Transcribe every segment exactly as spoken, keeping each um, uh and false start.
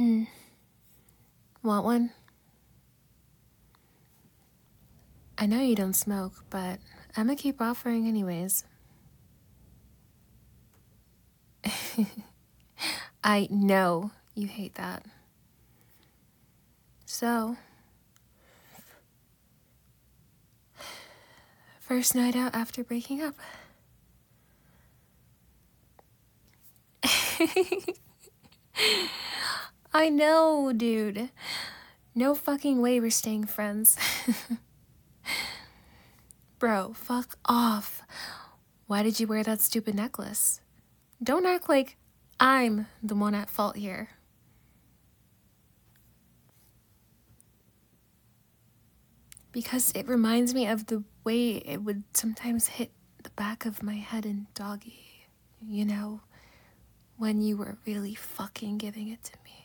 Mm. Want one? I know you don't smoke, but I'm gonna keep offering anyways. I know you hate that. So, first night out after breaking up. I know, dude. No fucking way we're staying friends. Bro, fuck off. Why did you wear that stupid necklace? Don't act like I'm the one at fault here. Because it reminds me of the way it would sometimes hit the back of my head in Doggy. You know, when you were really fucking giving it to me.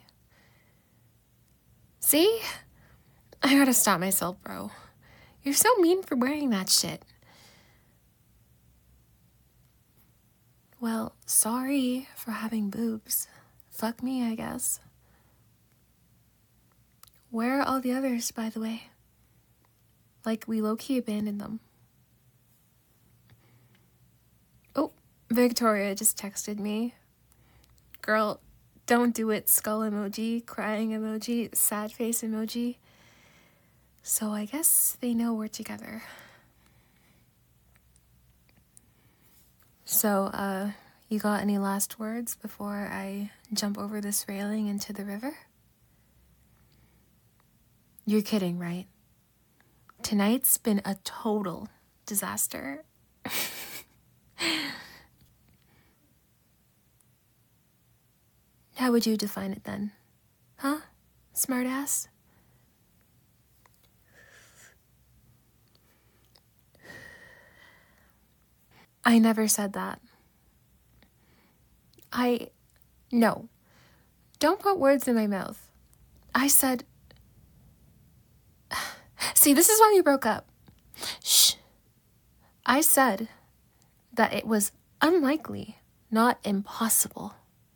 See? I gotta stop myself, bro. You're so mean for wearing that shit. Well, sorry for having boobs. Fuck me, I guess. Where are all the others, by the way? Like, we low-key abandoned them. Oh, Victoria just texted me. Girl, don't do it. Skull emoji, crying emoji, sad face emoji. So I guess they know we're together. So, uh, you got any last words before I jump over this railing into the river? You're kidding, right? Tonight's been a total disaster. How would you define it then? Huh? Smartass? I never said that. I... No. Don't put words in my mouth. I said... See, this is why we broke up. Shh. I said that it was unlikely, not impossible.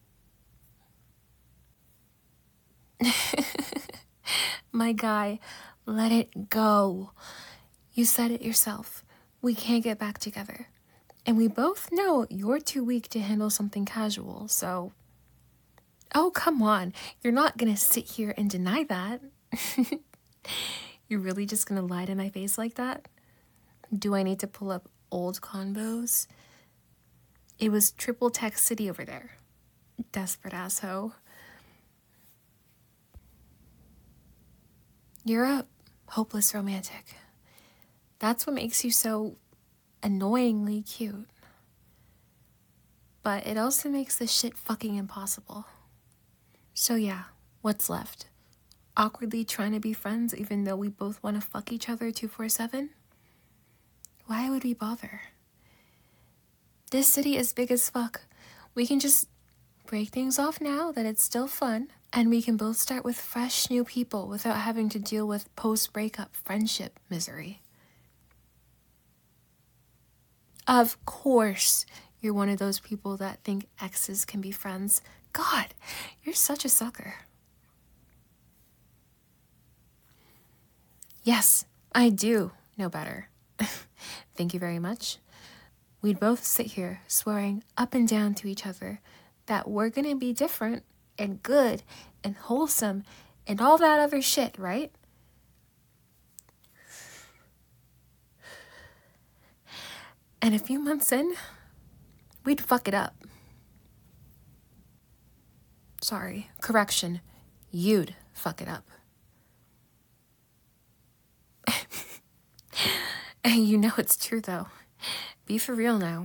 My guy, let it go. You said it yourself. We can't get back together. And we both know you're too weak to handle something casual, so... Oh, come on. You're not gonna sit here and deny that. You're really just gonna lie to my face like that? Do I need to pull up old convos? It was triple text city over there. Desperate asshole. You're a hopeless romantic. That's what makes you so annoyingly cute. But it also makes this shit fucking impossible. So yeah, what's left? Awkwardly trying to be friends even though we both want to fuck each other two forty-seven? Why would we bother? This city is big as fuck. We can just break things off now that it's still fun, and we can both start with fresh new people without having to deal with post-breakup friendship misery. Of course, you're one of those people that think exes can be friends. God, you're such a sucker. Yes, I do know better. Thank you very much. We'd both sit here swearing up and down to each other that we're gonna be different and good and wholesome and all that other shit, right? And a few months in, we'd fuck it up. Sorry, correction, you'd fuck it up. And you know it's true though. Be for real now.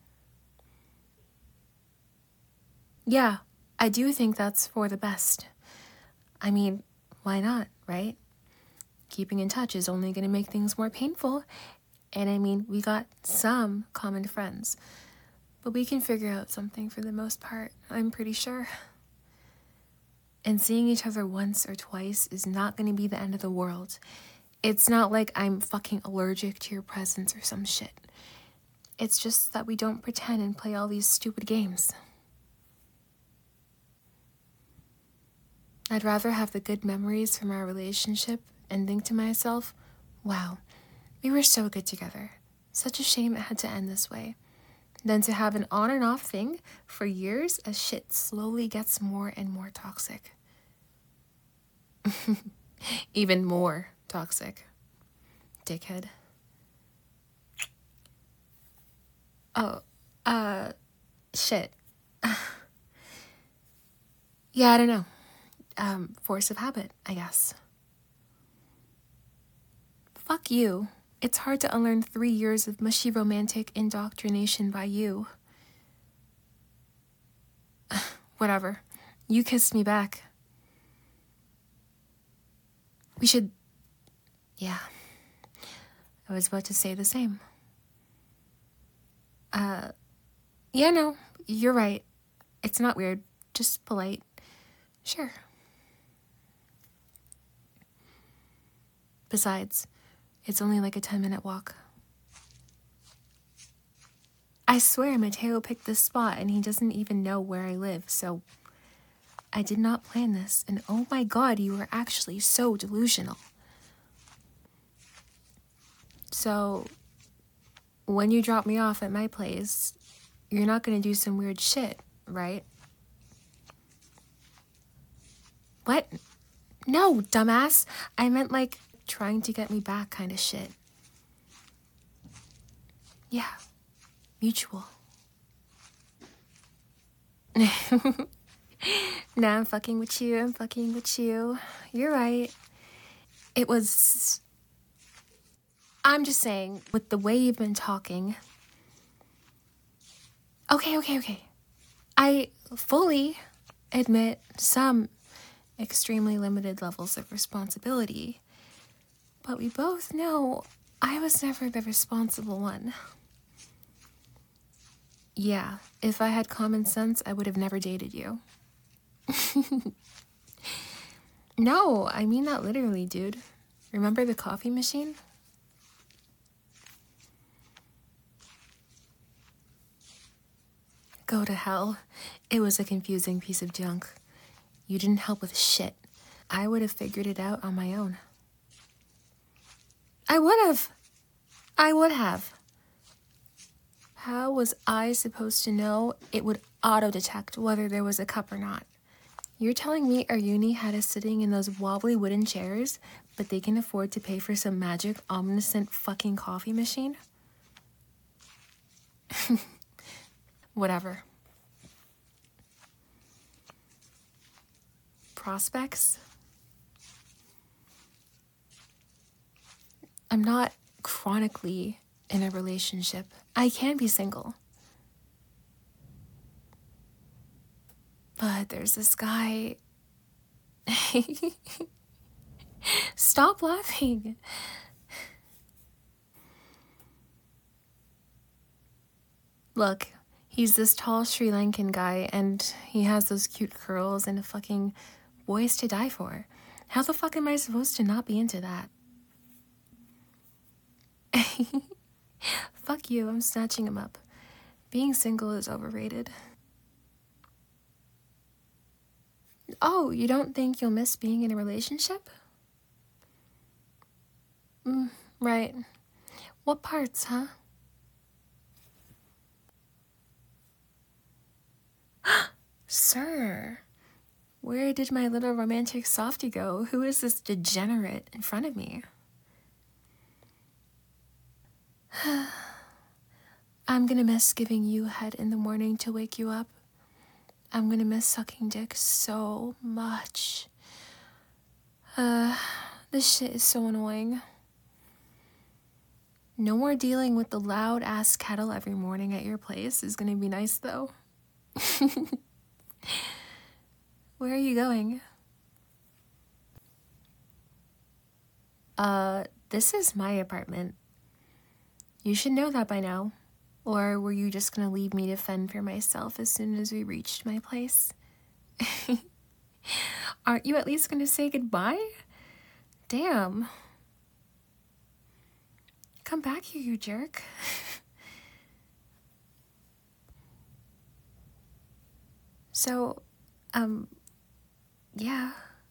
Yeah, I do think that's for the best. I mean, why not, right? Keeping in touch is only going to make things more painful. And I mean, we got some common friends. But we can figure out something for the most part, I'm pretty sure. And seeing each other once or twice is not going to be the end of the world. It's not like I'm fucking allergic to your presence or some shit. It's just that we don't pretend and play all these stupid games. I'd rather have the good memories from our relationship and think to myself, wow, we were so good together. Such a shame it had to end this way. Than to have an on and off thing for years as shit slowly gets more and more toxic. Even more toxic. Dickhead. Oh, uh, shit. Yeah, I don't know. Um, force of habit, I guess. Fuck you. It's hard to unlearn three years of mushy romantic indoctrination by you. Whatever. You kissed me back. We should... Yeah. I was about to say the same. Uh, yeah, no, you're right. It's not weird, just polite. Sure. Besides, it's only like a ten minute walk. I swear Mateo picked this spot and he doesn't even know where I live, so I did not plan this, and oh my god, you were actually so delusional. So, when you drop me off at my place, you're not gonna do some weird shit, right? What? No, dumbass. I meant like trying to get me back kind of shit. Yeah. Mutual. Nah, I'm fucking with you. I'm fucking with you. You're right. It was... I'm just saying, with the way you've been talking... Okay, okay, okay. I fully admit some extremely limited levels of responsibility. But we both know I was never the responsible one. Yeah, if I had common sense, I would have never dated you. No, I mean that literally, dude. Remember the coffee machine? Go to hell. It was a confusing piece of junk. You didn't help with shit. I would have figured it out on my own. I would have. I would have. How was I supposed to know it would auto-detect whether there was a cup or not? You're telling me our uni had us sitting in those wobbly wooden chairs, but they can afford to pay for some magic, omniscient fucking coffee machine? Whatever. Prospects? I'm not chronically in a relationship. I can be single. But there's this guy... Stop laughing. Look, he's this tall Sri Lankan guy, and he has those cute curls and a fucking voice to die for. How the fuck am I supposed to not be into that? Fuck you, I'm snatching him up. Being single is overrated. Oh, you don't think you'll miss being in a relationship? Mm, right. What parts, huh? Sir, where did my little romantic softie go? Who is this degenerate in front of me? I'm gonna miss giving you head in the morning to wake you up. I'm gonna miss sucking dick so much. Uh, this shit is so annoying. No more dealing with the loud ass kettle every morning at your place is gonna be nice though. Where are you going? Uh, this is my apartment. You should know that by now. Or were you just gonna leave me to fend for myself as soon as we reached my place? Aren't you at least gonna say goodbye? Damn. Come back here, you jerk. So, um, yeah,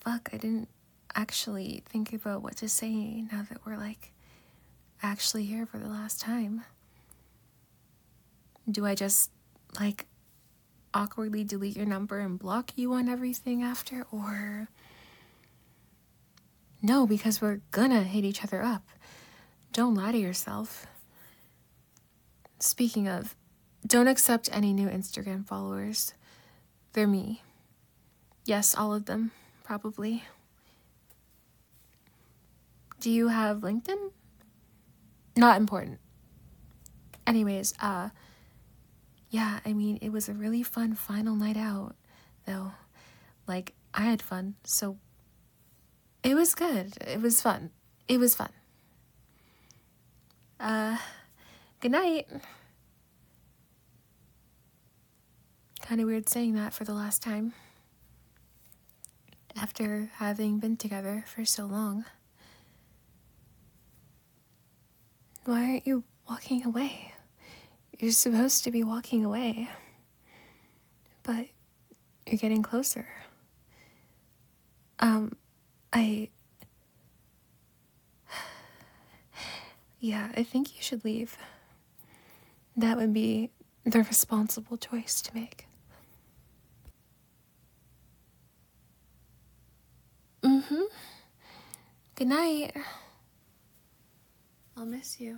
fuck, I didn't actually think about what to say now that we're like actually here for the last time. Do I just like awkwardly delete your number and block you on everything after, or no, because we're gonna hit each other up. Don't lie to yourself. Speaking of, don't accept any new Instagram followers. They're me. Yes, all of them, probably. Do you have LinkedIn? Not important. Anyways, uh, yeah, I mean, it was a really fun final night out, though. Like, I had fun, so it was good. It was fun. It was fun. Uh, good night. Kind of weird saying that for the last time. After having been together for so long. Why aren't you walking away? You're supposed to be walking away. But you're getting closer. Um, I... Yeah, I think you should leave. That would be the responsible choice to make. Mm-hmm. Good night. I'll miss you.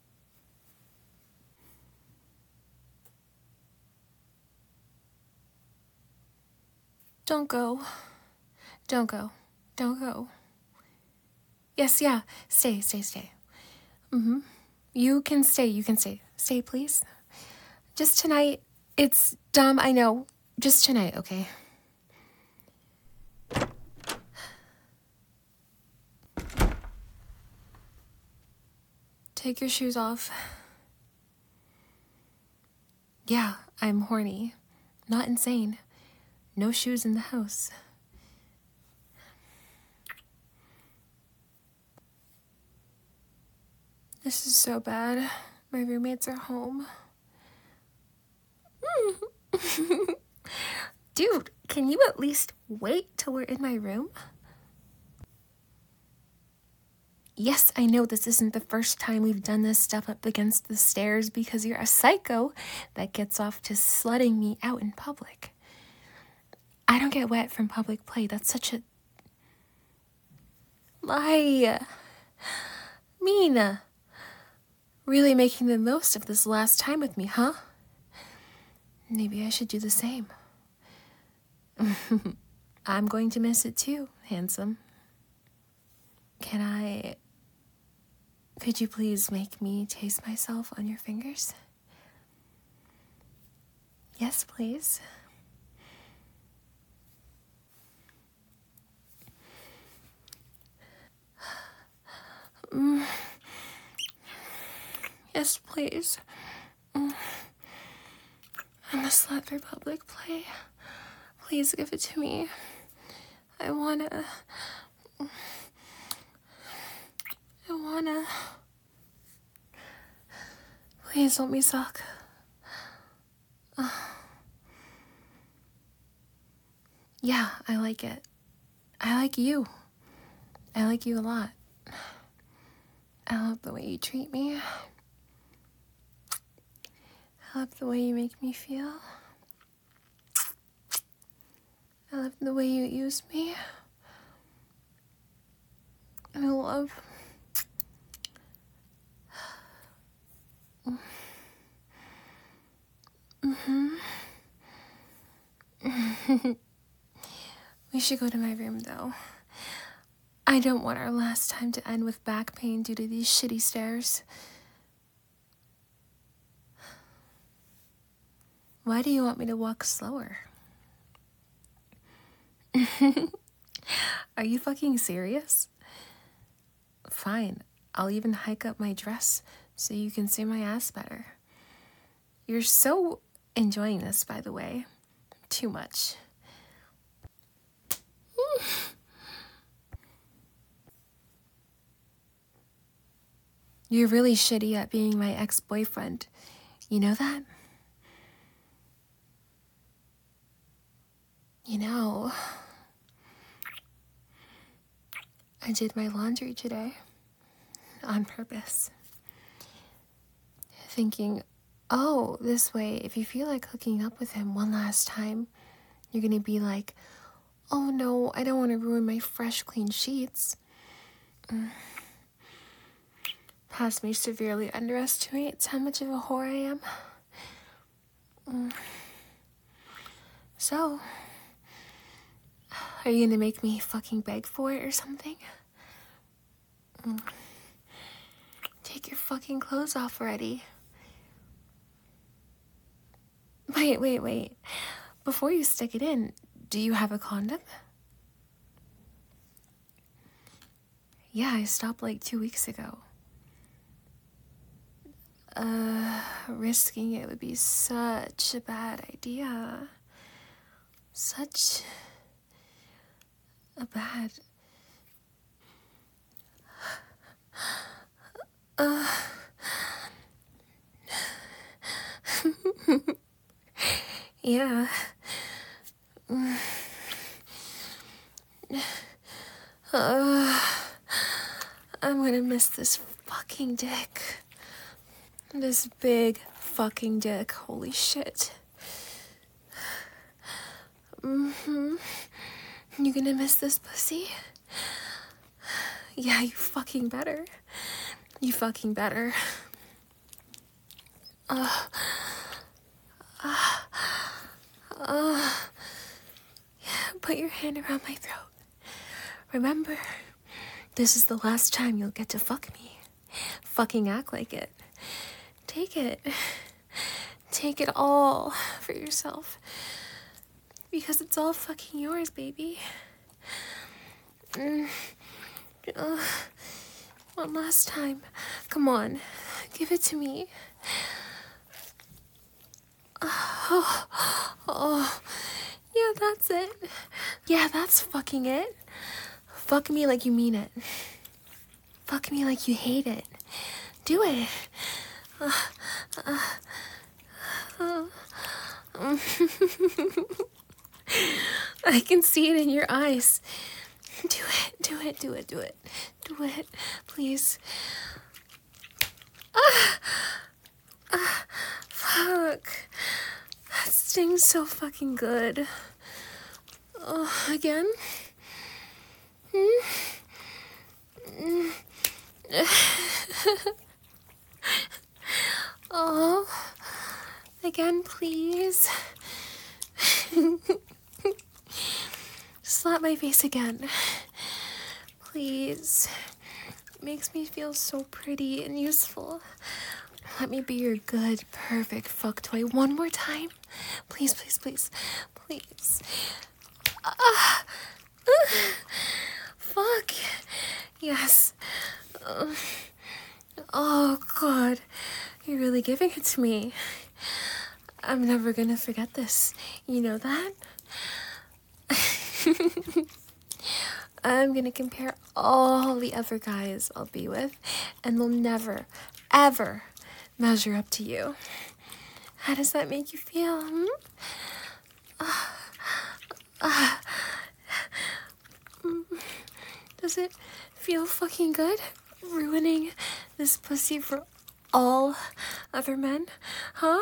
Don't go. Don't go. Don't go. Yes, yeah. Stay, stay, stay. Mm-hmm. You can stay, you can stay. Stay, please. Just tonight. It's dumb, I know. Just tonight, okay? Take your shoes off. Yeah, I'm horny. Not insane. No shoes in the house. This is so bad. My roommates are home. Dude, can you at least wait till we're in my room? Yes, I know this isn't the first time we've done this stuff up against the stairs because you're a psycho that gets off to slutting me out in public. I don't get wet from public play. That's such a lie. Mean. Really making the most of this last time with me, huh? Maybe I should do the same. I'm going to miss it too, handsome. Can I... Could you please make me taste myself on your fingers? Yes, please. Mm. Yes, please. Mm. I'm a slut for public play. Please give it to me. I wanna... I wanna... Please let me suck. Uh. Yeah, I like it. I like you. I like you a lot. I love the way you treat me. I love the way you make me feel. I love the way you use me. I love... Mm-hmm. We should go to my room, though. I don't want our last time to end with back pain due to these shitty stairs. Why do you want me to walk slower? Are you fucking serious? Fine. I'll even hike up my dress so you can see my ass better. You're so enjoying this, by the way. Too much. You're really shitty at being my ex-boyfriend. You know that? You know, I did my laundry today on purpose, thinking, oh, this way, if you feel like hooking up with him one last time, you're gonna be like, oh no, I don't want to ruin my fresh, clean sheets. Mm. Past me severely underestimates how much of a whore I am. Mm. So, are you gonna make me fucking beg for it or something? Mm. Take your fucking clothes off already. Wait, wait, wait. Before you stick it in, do you have a condom? Yeah, I stopped like two weeks ago. Uh, risking it would be such a bad idea. Such a bad... Uh... yeah. Uh, I'm gonna miss this fucking dick. This big fucking dick. Holy shit. Mm-hmm. You gonna miss this pussy? Yeah, you fucking better. You fucking better. Uh, uh, uh, yeah, put your hand around my throat. Remember, this is the last time you'll get to fuck me. Fucking act like it. Take it. Take it all for yourself. Because it's all fucking yours, baby. Mm. Uh, one last time. Come on. Give it to me. Oh, oh. Yeah, that's it. Yeah, that's fucking it. Fuck me like you mean it. Fuck me like you hate it. Do it. Uh, uh, uh. I can see it in your eyes. Do it, do it, do it, do it. Do it, please. Ah, ah, fuck. That stings so fucking good. Oh, again? Hmm? Mm. Oh, again, please. Slap my face again. Please. It makes me feel so pretty and useful. Let me be your good, perfect fuck toy one more time. Please, please, please. Please. Ah. Uh, fuck. Yes. Uh, oh, God. You're really giving it to me. I'm never gonna forget this. You know that? I'm gonna compare all the other guys I'll be with, and they'll never, ever measure up to you. How does that make you feel? Hmm? Uh, uh, does it feel fucking good? Ruining this pussy for all other men? Huh?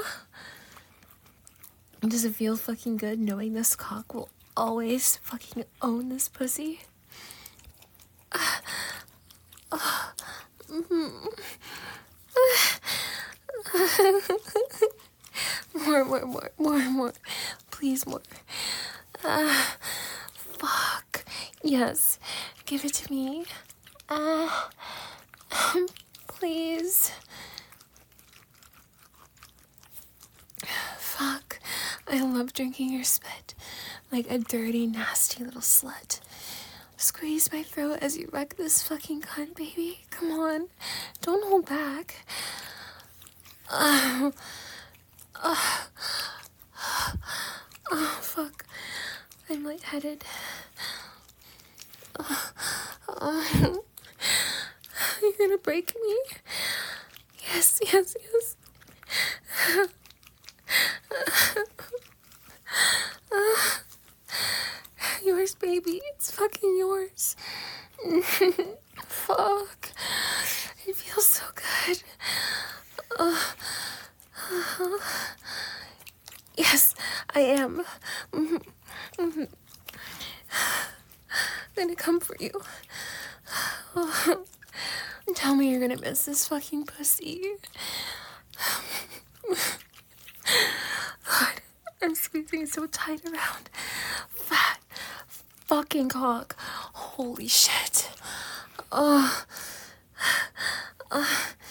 Does it feel fucking good knowing this cock will always fucking own this pussy? Uh, uh, mm-hmm. More, more, more, more, more. Please, more. Uh, fuck. Yes. Give it to me. Uh, please. Fuck. I love drinking your spit. Like a dirty, nasty little slut. Squeeze my throat as you wreck this fucking cunt, baby. Come on. Don't hold back. Uh, uh, oh, fuck. I'm lightheaded. Uh, uh, you're gonna break me? Yes, yes, yes. Uh, yours, baby. It's fucking yours. Fuck. It feels so good. Uh, uh, yes, I am. Mm-hmm. Mm-hmm. I'm gonna come for you. Oh, tell me you're gonna miss this fucking pussy. God, I'm squeezing so tight around fat fucking cock. Holy shit. Oh. Uh,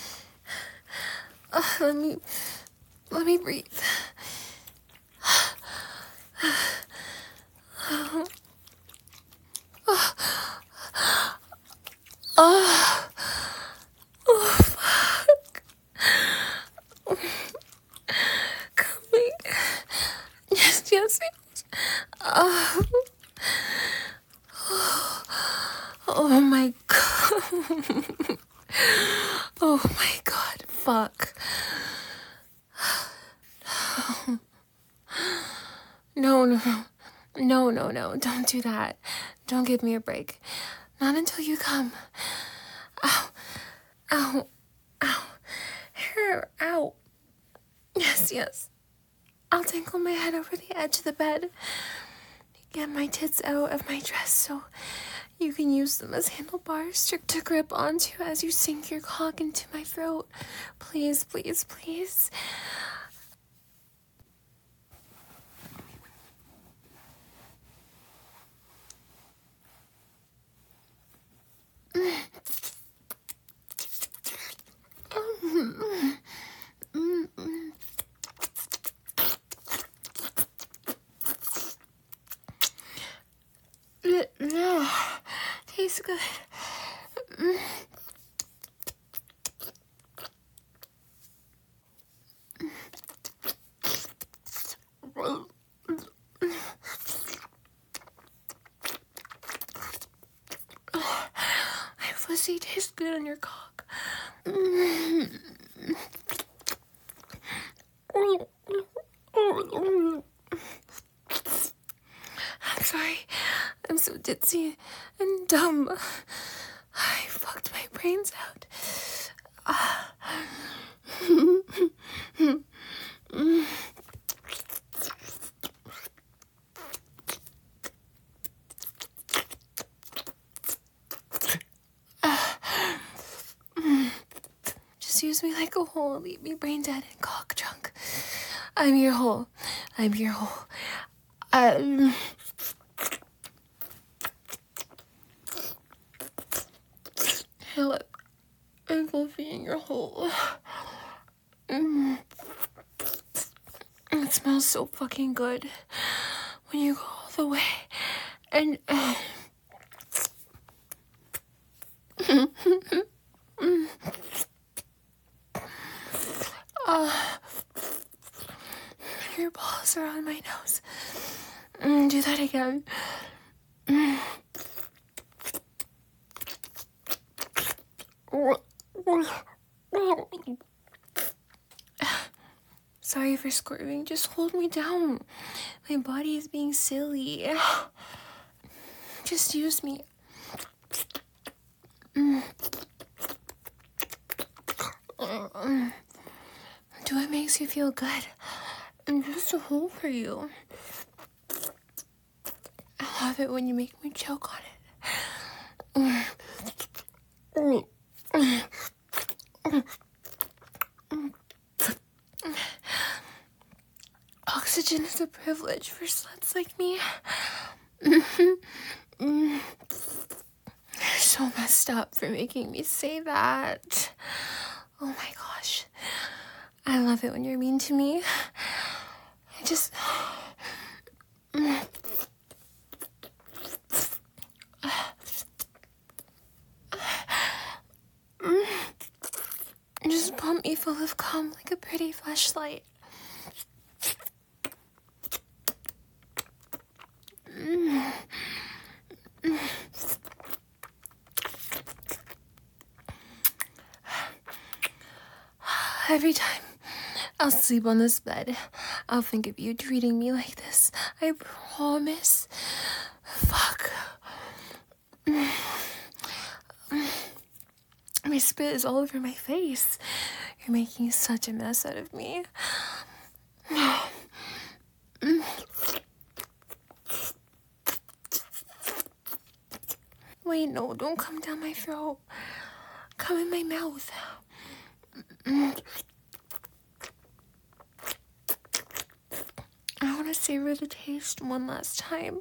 uh, let me, let me breathe. Oh. Oh. Oh. Oh, fuck. Coming. Yes, yes, yes. Oh. Oh my god. Oh my god, fuck. No, no, no. No, no, no. Don't do that. Don't give me a break. Not until you come. Ow. Ow. Ow. Hair. Ow. Yes, yes. I'll dangle my head over the edge of the bed. Get my tits out of my dress so you can use them as handlebars to, to grip onto as you sink your cock into my throat. Please, please, please. No, tastes good. My pussy tastes good on your cock. I'm sorry. I'm so ditzy and dumb. I fucked my brains out. Just use me like a hole, leave me brain dead and cock drunk. I'm your hole. I'm your hole. Um... Hey, look. I'm fluffy in your hole. Mm. It smells so fucking good when you go all the way. And... Uh, uh, your balls are on my nose. Mm, do that again. Mm. Sorry for squirming. Just hold me down. My body is being silly. Just use me. Mm. Do what makes you feel good. I'm just a hole for you. I love it when you make me choke on it. Mm. Oxygen is a privilege for sluts like me. You're so messed up for making me say that. Oh my gosh. I love it when you're mean to me. I just... Just pump me full of cum like a pretty fleshlight. Every time I'll sleep on this bed, I'll think of you treating me like this. I promise. Fuck. My spit is all over my face. You're making such a mess out of me. Wait, no, don't come down my throat. Come in my mouth. I want to savor the taste one last time.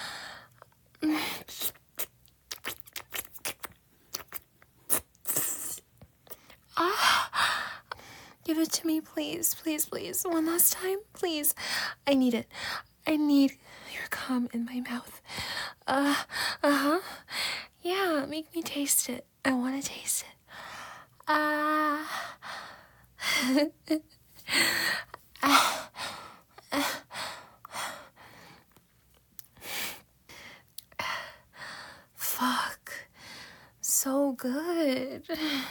Ah, give it to me, please, please, please. One last time, please. I need it. I need your cum in my mouth. Uh, uh-huh. Yeah, make me taste it. I want to taste it. Ah. Uh. Ah. Fuck. So good.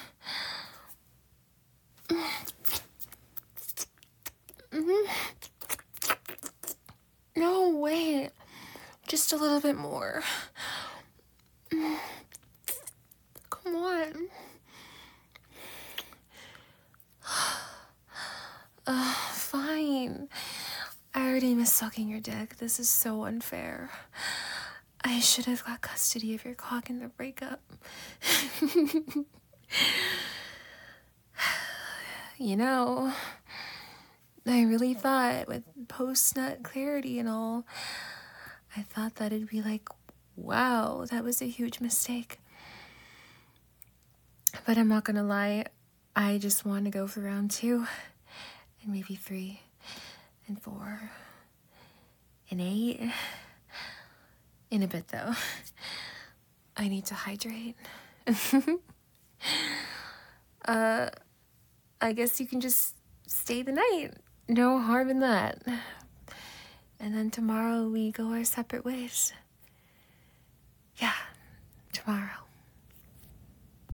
No, wait. Just a little bit more. Come on. Uh, fine. I already miss sucking your dick. This is so unfair. I should have got custody of your cock in the breakup. You know, I really thought with post-nut clarity and all, I thought that it'd be like, wow, that was a huge mistake. But I'm not gonna lie, I just want to go for round two, and maybe three, and four, and eight. In a bit, though. I need to hydrate. uh, I guess you can just stay the night. No harm in that. And then tomorrow we go our separate ways. Yeah, tomorrow.